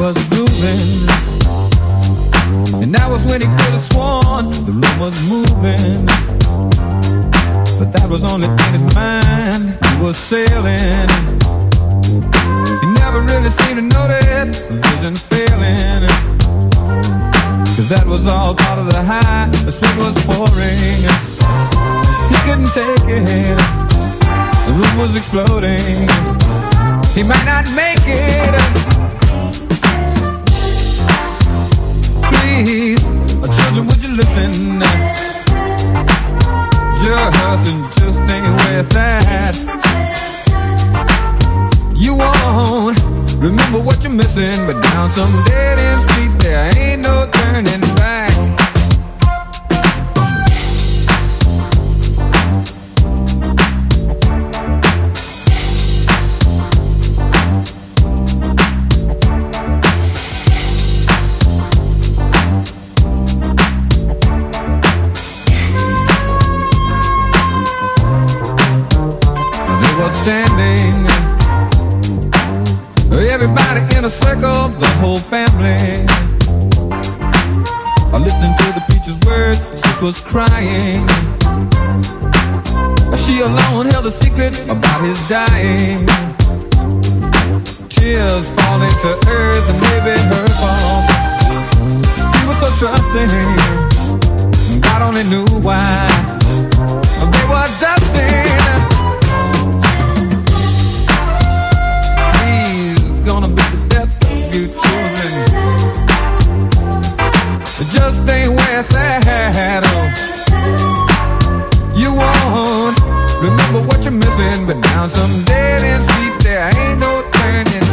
was grooving, and that was when he could have sworn the room was moving. But that was only in his mind. He was sailing. He never really seemed to notice the vision failing, 'cause that was all part of the high. The sweat was pouring. He couldn't take it. The room was exploding. He might not make it. Please, children, would you listen? Just ain't where it's at. You won't remember what you're missing, but down some dead end streets there ain't no turning back. Standing, everybody in a circle, the whole family, listening to the preacher's words. She was crying. She alone held a secret about his dying. Tears falling to earth, and maybe her fault. He was so trusting, God only knew why. They were dusting. Gonna be the death of you children. It just ain't where it's at. Oh. You won't remember what you're missing, but down some dead end streets there ain't no turning